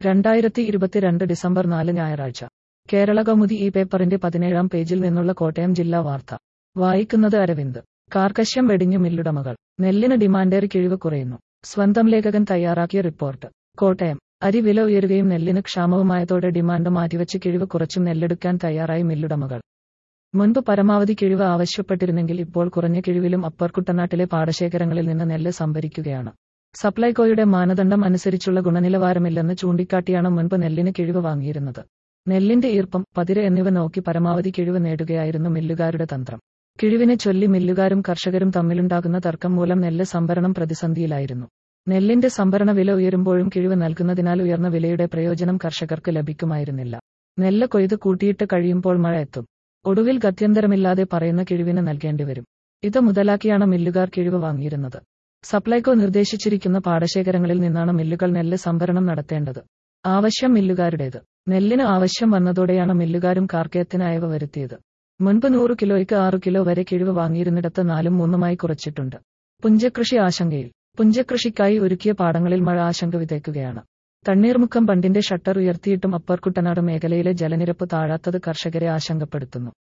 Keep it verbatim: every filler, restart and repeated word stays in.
രണ്ടായിരത്തി ഇരുപത്തിരണ്ട് ഡിസംബർ നാല് ഞായറാഴ്ച കേരളകൗമുദി ഈ പേപ്പറിന്റെ പതിനേഴാം പേജിൽ നിന്നുള്ള കോട്ടയം ജില്ലാ വാർത്ത വായിക്കുന്നത് അരവിന്ദ്. കാർക്കശ്യം വെടിഞ്ഞു മില്ലുടമകൾ, നെല്ലിന് ഡിമാൻഡേറി കിഴിവ് കുറയുന്നു. സ്വന്തം ലേഖകൻ തയ്യാറാക്കിയ റിപ്പോർട്ട്. കോട്ടയം. അരി വില ഉയരുകയും നെല്ലിന് ക്ഷാമവുമായതോടെ ഡിമാൻഡ് മാറ്റിവെച്ച് കിഴിവ് കുറച്ചും നെല്ലെടുക്കാൻ തയ്യാറായി മില്ലുടമകൾ. മുൻപ് പരമാവധി കിഴിവ് ആവശ്യപ്പെട്ടിരുന്നെങ്കിൽ ഇപ്പോൾ കുറഞ്ഞ കിഴിവിലും അപ്പർ കുട്ടനാട്ടിലെ പാടശേഖരങ്ങളിൽ നിന്ന് നെല്ല് സംഭരിക്കുകയാണ്. സപ്ലൈകോയുടെ മാനദണ്ഡം അനുസരിച്ചുള്ള ഗുണനിലവാരമില്ലെന്ന് ചൂണ്ടിക്കാട്ടിയാണ് മുൻപ് നെല്ലിന് കിഴിവ് വാങ്ങിയിരുന്നത്. നെല്ലിന്റെ ഈർപ്പം, പതിര് എന്നിവ നോക്കി പരമാവധി കിഴിവ് നേടുകയായിരുന്നു മില്ലുകാരുടെ തന്ത്രം. കിഴിവിനെ ചൊല്ലി മില്ലുകാരും കർഷകരും തമ്മിലുണ്ടാകുന്ന തർക്കം മൂലം നെല്ല് സംഭരണം പ്രതിസന്ധിയിലായിരുന്നു. നെല്ലിന്റെ സംഭരണ വില ഉയരുമ്പോഴും കിഴിവ് നൽകുന്നതിനാൽ ഉയർന്ന വിലയുടെ പ്രയോജനം കർഷകർക്ക് ലഭിക്കുമായിരുന്നില്ല. നെല്ല് കൊയ്ത് കൂട്ടിയിട്ട് കഴിയുമ്പോൾ മഴ എത്തും. ഒടുവിൽ ഗത്യന്തരമില്ലാതെ പറയുന്ന കിഴിവിന് നൽകേണ്ടിവരും. ഇത് മുതലാക്കിയാണ് മില്ലുകാർ കിഴിവ് വാങ്ങിയിരുന്നത്. സപ്ലൈകോ നിർദ്ദേശിച്ചിരിക്കുന്ന പാടശേഖരങ്ങളിൽ നിന്നാണ് മില്ലുകൾ നെല്ല് സംഭരണം നടത്തേണ്ടത്. ആവശ്യം മില്ലുകാരുടേത്. നെല്ലിന് ആവശ്യം വന്നതോടെയാണ് മില്ലുകാരും കാർക്കയത്തിന് അയവ് വരുത്തിയത്. മുൻപ് നൂറ് കിലോയ്ക്ക് ആറു കിലോ വരെ കിഴിവ് വാങ്ങിയിരുന്നിടത്ത് നാലും മൂന്നുമായി കുറച്ചിട്ടുണ്ട്. പുഞ്ചകൃഷി ആശങ്കയിൽ. പുഞ്ചകൃഷിക്കായി ഒരുക്കിയ പാടങ്ങളിൽ മഴ ആശങ്ക വിതയ്ക്കുകയാണ്. തണ്ണീർമുക്കം ബണ്ടിന്റെ ഷട്ടർ ഉയർത്തിയിട്ടും അപ്പർ കുട്ടനാട് മേഖലയിലെ ജലനിരപ്പ് താഴാത്തത് കർഷകരെ ആശങ്കപ്പെടുത്തുന്നു.